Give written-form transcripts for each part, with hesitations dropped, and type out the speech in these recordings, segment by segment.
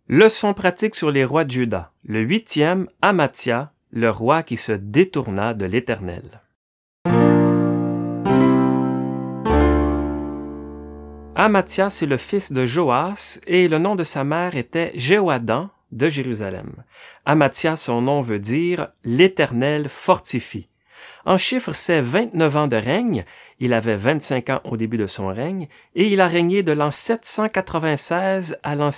Leçon pratique sur les rois de Juda. Le 8e, Amathia, le roi qui se détourna de l'Éternel. Amathia, c'est le fils de Joas, et le nom de sa mère était Jéhoadan de Jérusalem. Amathia, son nom veut dire « l'Éternel fortifie ». En chiffres, c'est 29 ans de règne. Il avait 25 ans au début de son règne, et il a régné de l'an 796 à l'an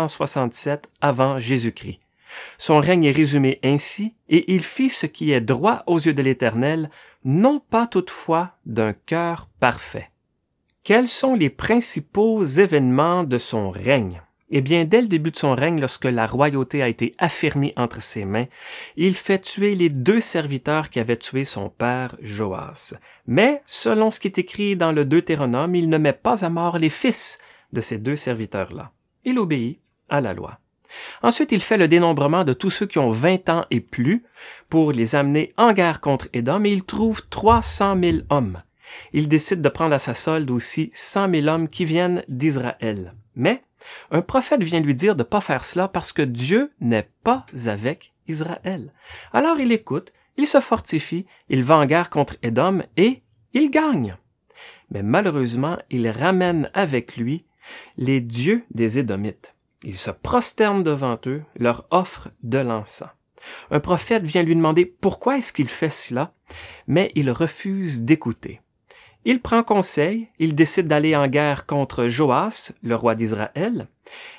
767 avant Jésus-Christ. Son règne est résumé ainsi, et il fit ce qui est droit aux yeux de l'Éternel, non pas toutefois d'un cœur parfait. Quels sont les principaux événements de son règne? Eh bien, dès le début de son règne, lorsque la royauté a été affermie entre ses mains, il fait tuer les 2 serviteurs qui avaient tué son père Joas. Mais, selon ce qui est écrit dans le Deutéronome, il ne met pas à mort les fils de ces 2 serviteurs-là. Il obéit à la loi. Ensuite, il fait le dénombrement de tous ceux qui ont 20 ans et plus pour les amener en guerre contre Édom, et il trouve 300 000 hommes. Il décide de prendre à sa solde aussi 100 000 hommes qui viennent d'Israël. Mais un prophète vient lui dire de ne pas faire cela parce que Dieu n'est pas avec Israël. Alors il écoute, il se fortifie, il va en guerre contre Édom et il gagne. Mais malheureusement, il ramène avec lui les dieux des Édomites. Il se prosterne devant eux, leur offre de l'encens. Un prophète vient lui demander pourquoi est-ce qu'il fait cela, mais il refuse d'écouter. Il prend conseil, il décide d'aller en guerre contre Joas, le roi d'Israël,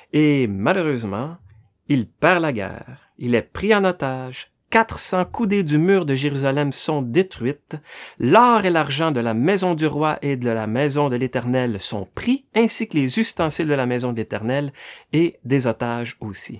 et malheureusement, il perd la guerre. Il est pris en otage, 400 coudées du mur de Jérusalem sont détruites, l'or et l'argent de la maison du roi et de la maison de l'Éternel sont pris, ainsi que les ustensiles de la maison de l'Éternel, et des otages aussi.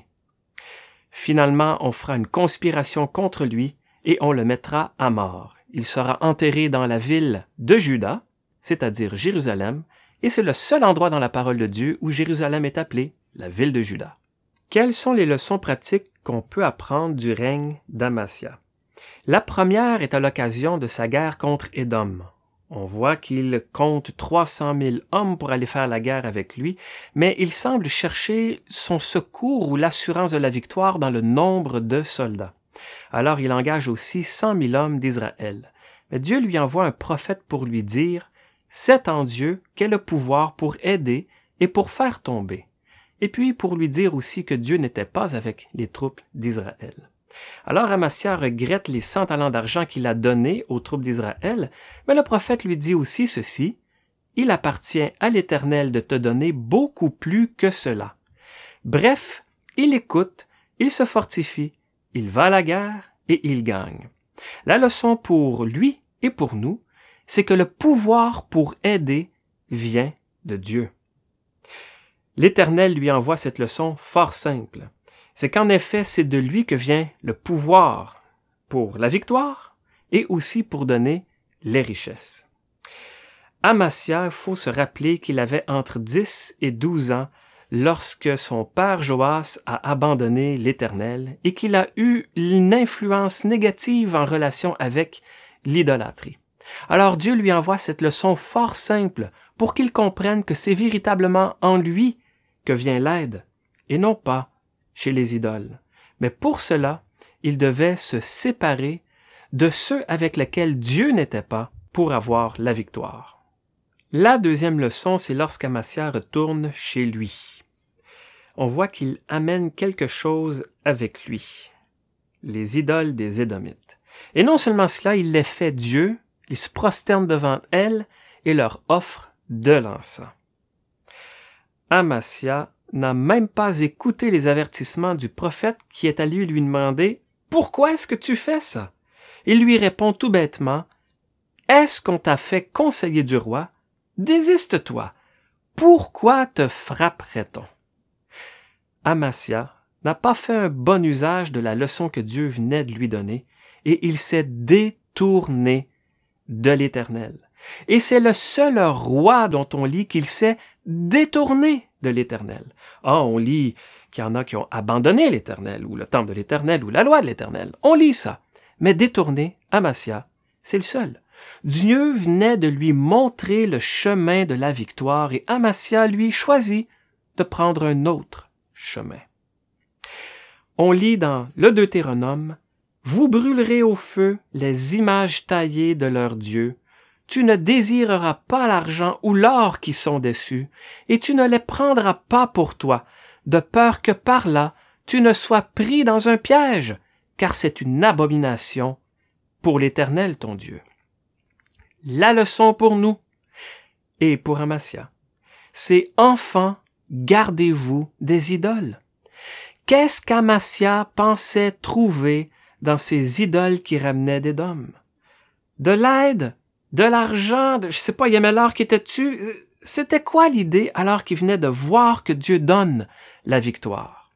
Finalement, on fera une conspiration contre lui, et on le mettra à mort. Il sera enterré dans la ville de Juda, c'est-à-dire Jérusalem, et c'est le seul endroit dans la parole de Dieu où Jérusalem est appelée la ville de Juda. Quelles sont les leçons pratiques qu'on peut apprendre du règne d'Amathia? La première est à l'occasion de sa guerre contre Édom. On voit qu'il compte 300 000 hommes pour aller faire la guerre avec lui, mais il semble chercher son secours ou l'assurance de la victoire dans le nombre de soldats. Alors il engage aussi 100 000 hommes d'Israël. Mais Dieu lui envoie un prophète pour lui dire « C'est en Dieu qu'est le pouvoir pour aider et pour faire tomber. » Et puis pour lui dire aussi que Dieu n'était pas avec les troupes d'Israël. Alors Amathia regrette les 100 talents d'argent qu'il a donnés aux troupes d'Israël, mais le prophète lui dit aussi ceci « Il appartient à l'Éternel de te donner beaucoup plus que cela. » Bref, il écoute, il se fortifie, il va à la guerre et il gagne. La leçon pour lui et pour nous, c'est que le pouvoir pour aider vient de Dieu. L'Éternel lui envoie cette leçon fort simple. C'est qu'en effet, c'est de lui que vient le pouvoir pour la victoire et aussi pour donner les richesses. Amathia, il faut se rappeler qu'il avait entre 10 et 12 ans lorsque son père Joas a abandonné l'Éternel et qu'il a eu une influence négative en relation avec l'idolâtrie. Alors Dieu lui envoie cette leçon fort simple pour qu'il comprenne que c'est véritablement en lui que vient l'aide et non pas chez les idoles. Mais pour cela, il devait se séparer de ceux avec lesquels Dieu n'était pas pour avoir la victoire. La deuxième leçon, c'est lorsqu'Amathia retourne chez lui. On voit qu'il amène quelque chose avec lui, les idoles des Édomites. Et non seulement cela, il les fait Dieu, il se prosterne devant elles et leur offre de l'encens. Amathia n'a même pas écouté les avertissements du prophète qui est allé lui demander « Pourquoi est-ce que tu fais ça? » Il lui répond tout bêtement « Est-ce qu'on t'a fait conseiller du roi? Désiste-toi. Pourquoi te frapperait-on? » Amathia n'a pas fait un bon usage de la leçon que Dieu venait de lui donner et il s'est détourné de l'Éternel. Et c'est le seul roi dont on lit qu'il s'est détourné de l'Éternel. Ah, on lit qu'il y en a qui ont abandonné l'Éternel, ou le temple de l'Éternel, ou la loi de l'Éternel. On lit ça. Mais détourné, Amathia, c'est le seul. Dieu venait de lui montrer le chemin de la victoire et Amathia, lui, choisit de prendre un autre chemin. On lit dans le Deutéronome, « Vous brûlerez au feu les images taillées de leurs dieux. Tu ne désireras pas l'argent ou l'or qui sont dessus, et tu ne les prendras pas pour toi, de peur que par là tu ne sois pris dans un piège, car c'est une abomination pour l'Éternel ton Dieu. » La leçon pour nous et pour Amasya, c'est « Enfants, gardez-vous des idoles. » Qu'est-ce qu'Amasya pensait trouver dans ces idoles qui ramenaient d'Édom? De l'aide? De l'argent? Je sais pas, il aimait l'or qui était dessus? C'était quoi l'idée alors qu'il venait de voir que Dieu donne la victoire?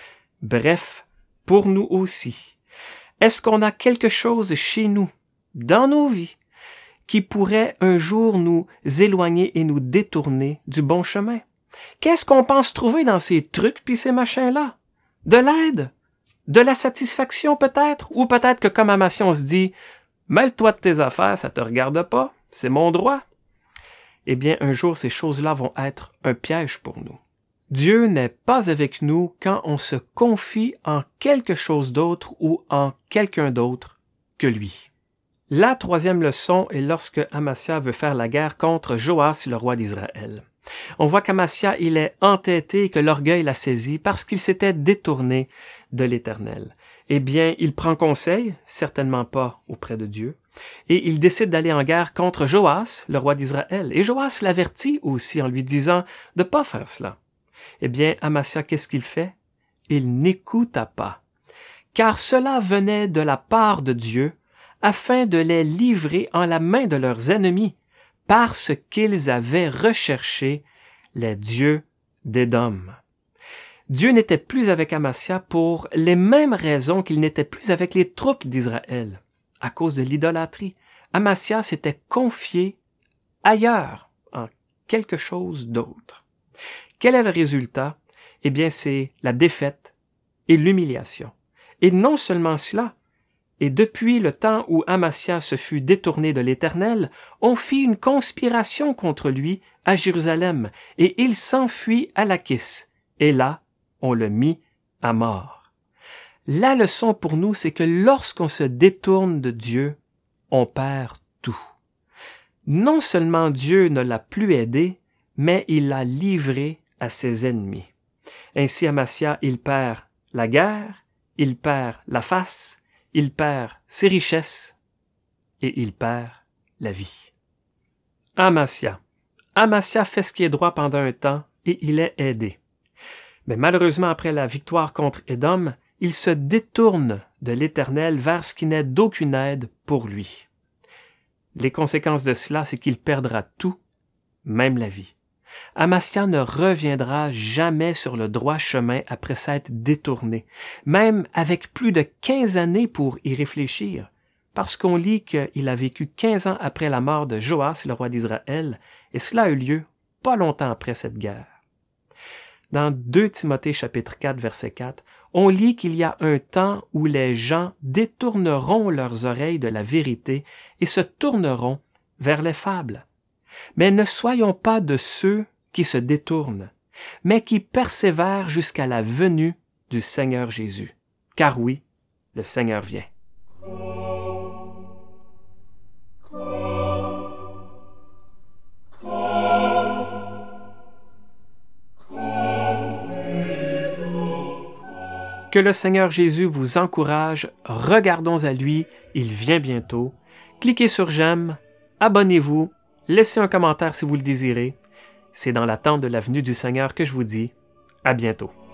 Bref, pour nous aussi, est-ce qu'on a quelque chose chez nous, dans nos vies, qui pourrait un jour nous éloigner et nous détourner du bon chemin? Qu'est-ce qu'on pense trouver dans ces trucs puis ces machins-là? De l'aide? De la satisfaction peut-être? Ou peut-être que comme Amasya on se dit « Mêle-toi de tes affaires, ça te regarde pas, c'est mon droit. » Eh bien, un jour, ces choses-là vont être un piège pour nous. Dieu n'est pas avec nous quand on se confie en quelque chose d'autre ou en quelqu'un d'autre que lui. La troisième leçon est lorsque Amasya veut faire la guerre contre Joas, le roi d'Israël. On voit qu'Amasya, il est entêté et que l'orgueil l'a saisi parce qu'il s'était détourné de l'Éternel. Eh bien, il prend conseil, certainement pas auprès de Dieu, et il décide d'aller en guerre contre Joas, le roi d'Israël. Et Joas l'avertit aussi en lui disant de pas faire cela. Eh bien, Amasya, qu'est-ce qu'il fait? Il n'écouta pas, car cela venait de la part de Dieu, afin de les livrer en la main de leurs ennemis, parce qu'ils avaient recherché les dieux d'Édom. Dieu n'était plus avec Amasya pour les mêmes raisons qu'il n'était plus avec les troupes d'Israël, à cause de l'idolâtrie. Amasya s'était confié ailleurs, en quelque chose d'autre. Quel est le résultat? Eh bien, c'est la défaite et l'humiliation. Et non seulement cela, et depuis le temps où Amasya se fut détourné de l'Éternel, on fit une conspiration contre lui à Jérusalem, et il s'enfuit à Lachis, et là, on le mit à mort. La leçon pour nous, c'est que lorsqu'on se détourne de Dieu, on perd tout. Non seulement Dieu ne l'a plus aidé, mais il l'a livré à ses ennemis. Ainsi, Amasya, il perd la guerre, il perd la face, il perd ses richesses et il perd la vie. Amasya. Amasya fait ce qui est droit pendant un temps et il est aidé. Mais malheureusement, après la victoire contre Édom, il se détourne de l'Éternel vers ce qui n'est d'aucune aide pour lui. Les conséquences de cela, c'est qu'il perdra tout, même la vie. Amasya ne reviendra jamais sur le droit chemin après s'être détourné, même avec plus de 15 années pour y réfléchir, parce qu'on lit qu'il a vécu 15 ans après la mort de Joas, le roi d'Israël, et cela a eu lieu pas longtemps après cette guerre. Dans 2 Timothée chapitre 4, verset 4, on lit qu'il y a un temps où les gens détourneront leurs oreilles de la vérité et se tourneront vers les fables. Mais ne soyons pas de ceux qui se détournent, mais qui persévèrent jusqu'à la venue du Seigneur Jésus. Car oui, le Seigneur vient. Que le Seigneur Jésus vous encourage, regardons à lui, il vient bientôt. Cliquez sur j'aime, abonnez-vous, laissez un commentaire si vous le désirez. C'est dans l'attente de la venue du Seigneur que je vous dis à bientôt.